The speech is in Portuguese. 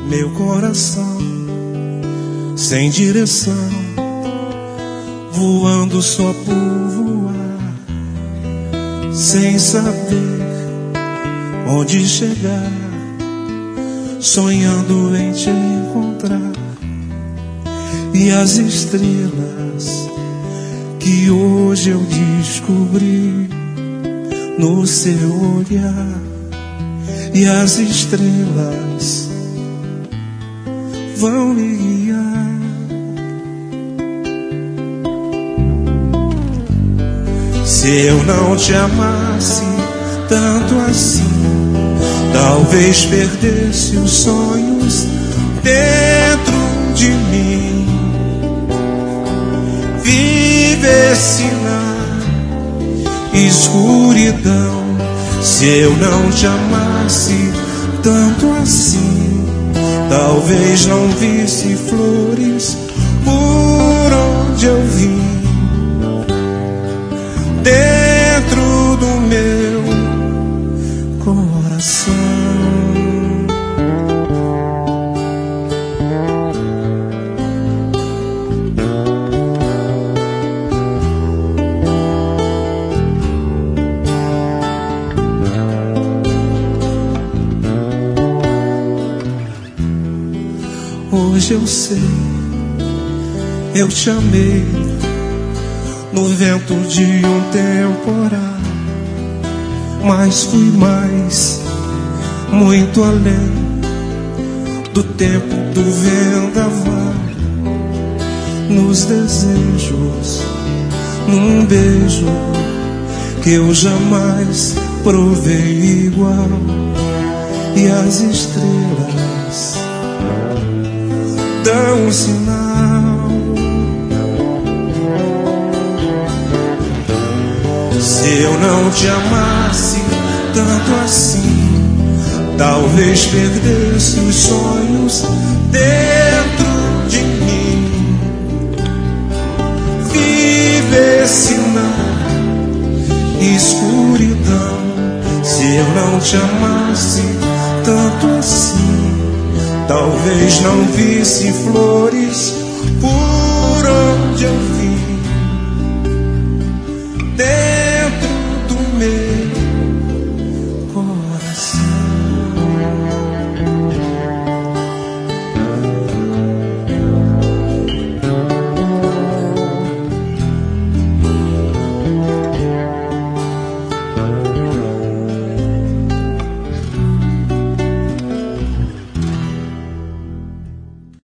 meu coração sem direção, voando só por voar, sem saber onde chegar, sonhando em te encontrar. E as estrelas que hoje eu descobri no seu olhar, e as estrelas vão me guiar. Se eu não te amasse tanto assim, talvez perdesse os sonhos dentro de mim, vivesse na escuridão. Se eu não te amasse tanto assim, talvez não visse flores por onde eu vim, dentro do meu coração. Hoje eu sei, eu te amei no vento de um temporal, mas fui mais, muito além do tempo do vendaval, nos desejos, num beijo que eu jamais provei igual. E as estrelas dão um sinal. Se eu não te amasse tanto assim, talvez perdesse os sonhos dentro de mim, vivesse na escuridão. Se eu não te amasse tanto assim, talvez não visse flores por onde eu vim, dentro do meu coração.